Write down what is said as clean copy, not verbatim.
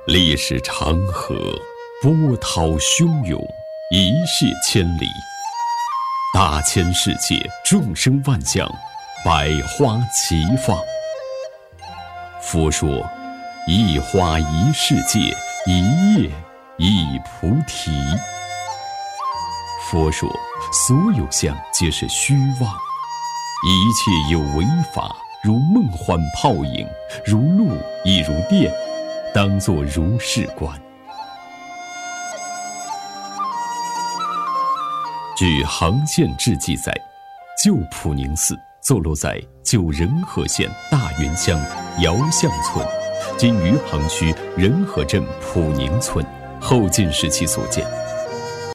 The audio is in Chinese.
历史长河波涛汹涌，一泻千里。大千世界，众生万象，百花齐放。佛说，一花一世界，一叶一菩提。佛说，所有相皆是虚妄，一切有为法，如梦幻泡影，如露亦如电，当作如是观。据杭县志记载，旧普宁寺坐落在旧仁和县大源乡姚巷村，今余杭区仁和镇普宁村，后晋时期所建。